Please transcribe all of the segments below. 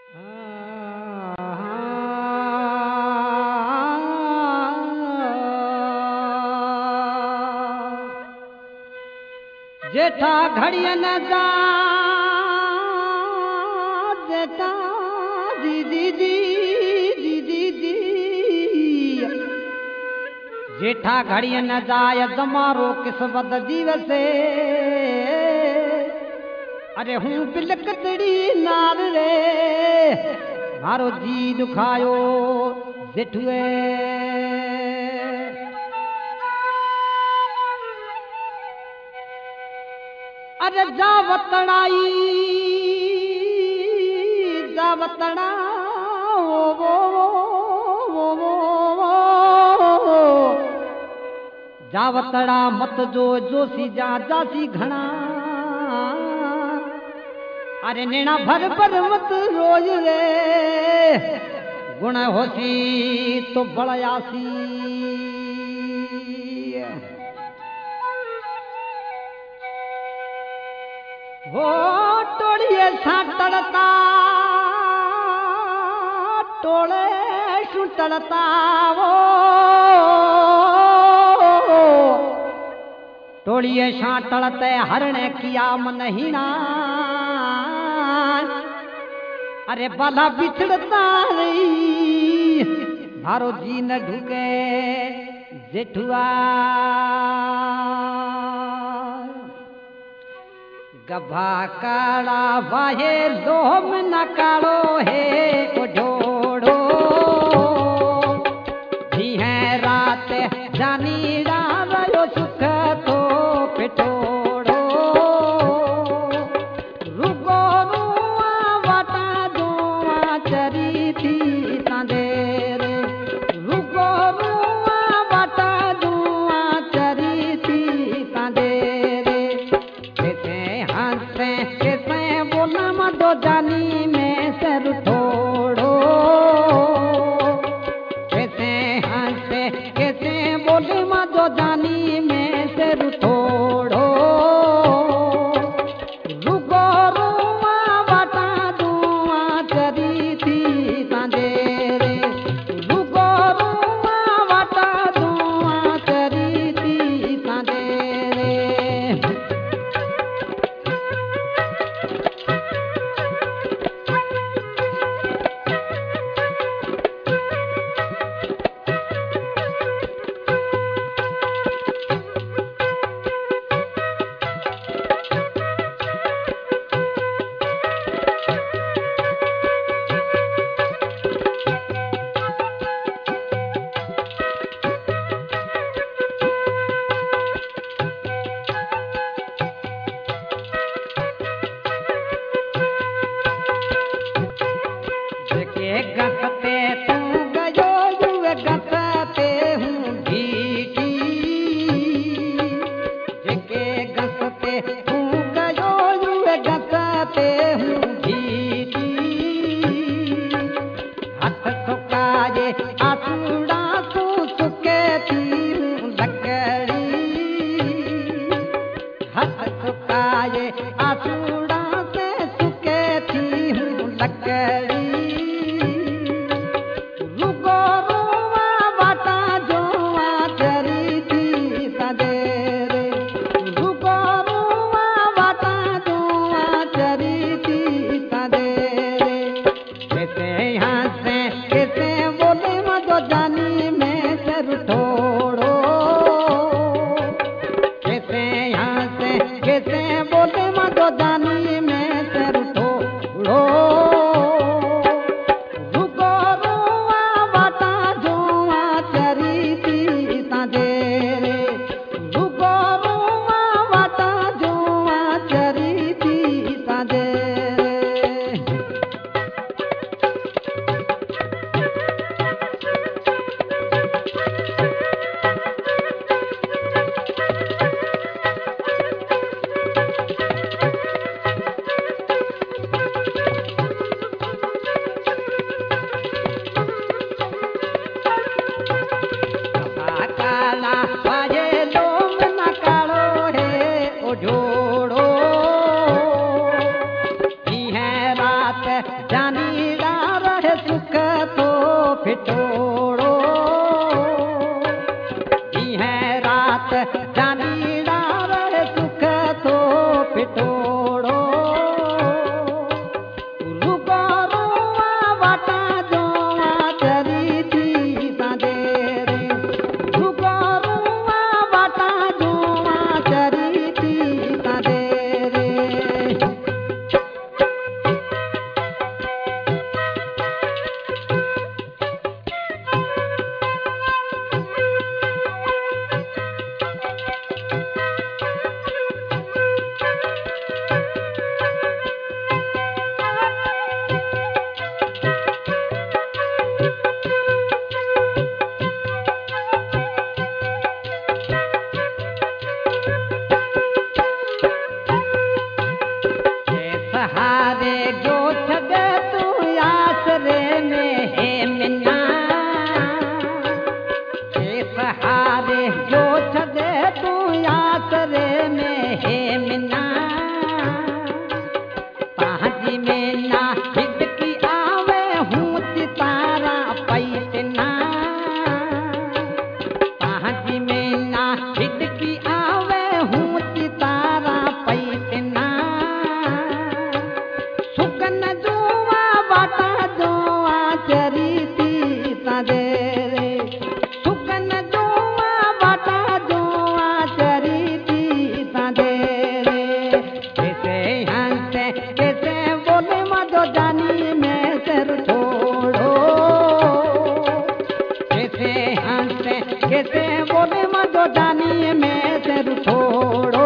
जेठा घड़िया न जा जेठा दी दी दी दी दी दी जेठा घड़िया न जाय जमारो किस्मत जीवसे अरे हूँ बिलकतड़ी नाल रे मारो जी दुखायो जेठुए अरे जा वतनाई जा वतना जा वतड़ा मत जो सी जा जासी घना अरे नेना भर भर मत रोज रे गुण होसी तो बड़यासी हो टोड़िए साटड़ता टोले सुटड़ता वो टोड़िए साटड़ते हरणे किया मन हीना अरे बाला बिछड़ता रही भारो जी न ढुके जेठुआ गभा काड़ा वाहे लोम न काड़ो है उजोड़ो जी है रात जानी रायो सुख तो पिटोड़ो रुगो रुआ वाटा दुआ चरी थी तांदेर रुगो रुआ वाटा दुआ चरी थी तांदेर कैसे बोला मदो जानी में सर थोड़ो कैसे हंसे कैसे बोले मदो जानी में सर थोड़ो रुगो रुआ वाटा दुआ चरी थी तांदेरे रुगो रुआ वाटा दुआ चरी थी तांदेरे गसते तू गयो युवे गसते हूँ भीटी जेके गसते तू गयो युवे गसते हूँ भीटी हाथ सुकाए आसूड़ा तू सुके थी लकड़ी हाथ सुकाए आसूड़ा से सुके थी लकड़ी कैसे बोले मदो जानी में सर थोड़ो जुआ बाटा जुआ चरीती तादे रे सुकन जुआ बाटा जुआ चरीती तादे रे कैसे हंसते कैसे बोले मधो जानी मैं सिर छोड़ो कैसे हंसते कैसे बोले मधो जानी मैं सिर छोड़ो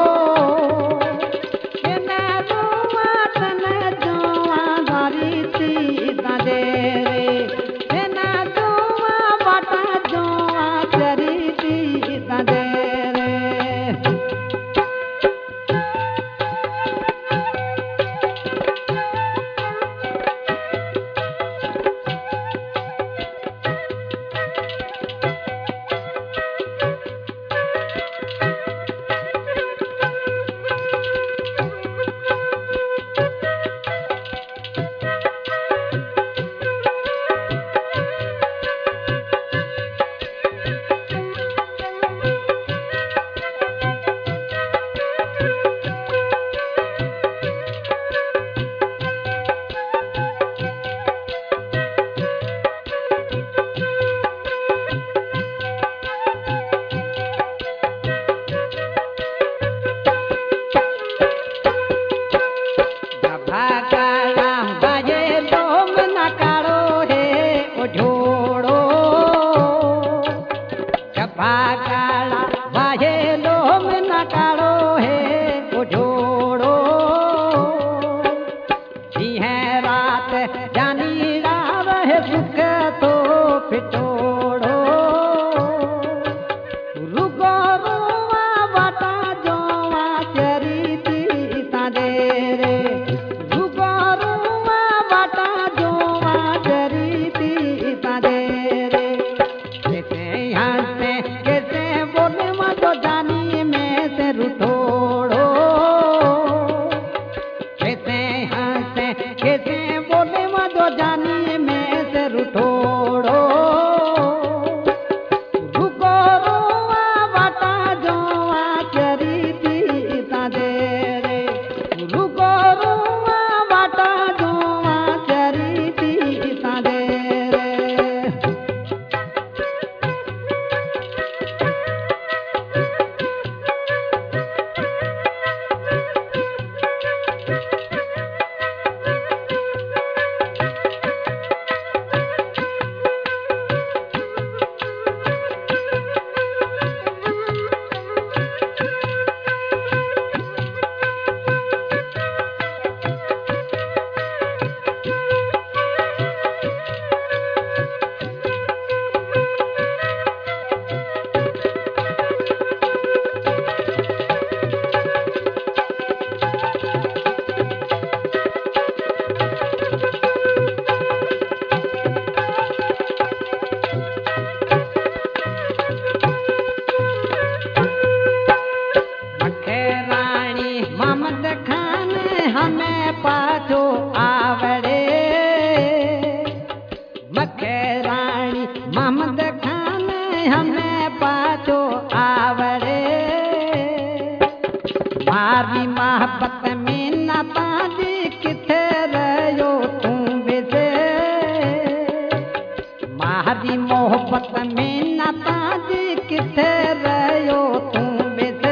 मोहब्बत में नाता जी किथे रहो तू बेसे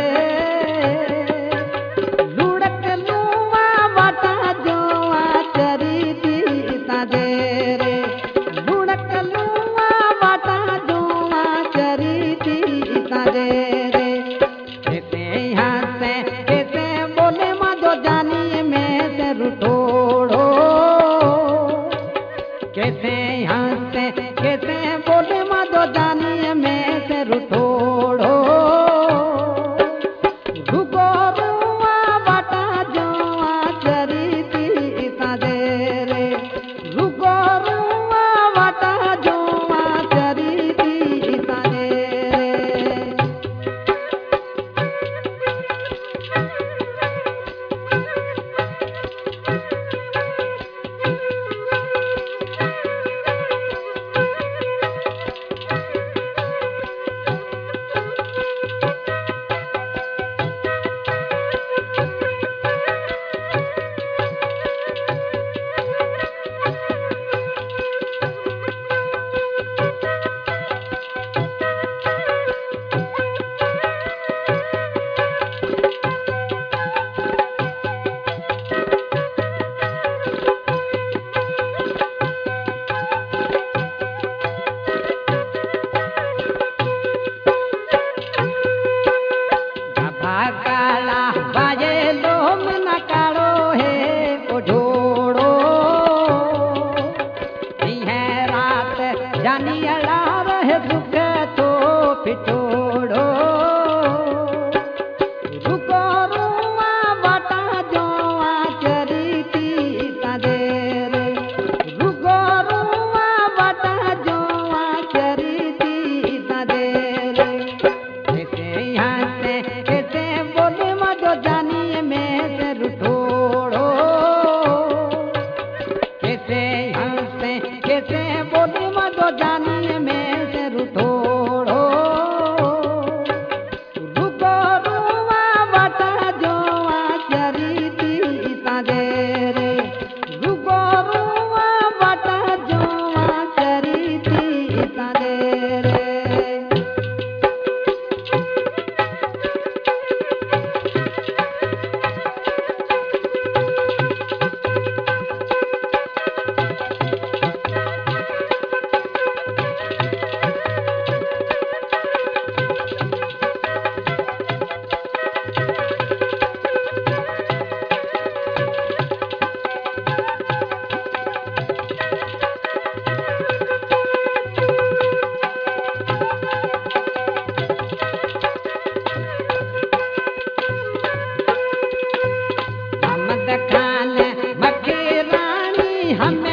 लुड़क लुआ वाटा जोआ चरी दी ताजे रे लुड़क लुआ वाटा जोआ चरी दी ताजे रे कैसे हंसे कैसे बोले मधो जानी में से रुठोड़ो कैसे हंसे कैसे बोले मधो जानी हम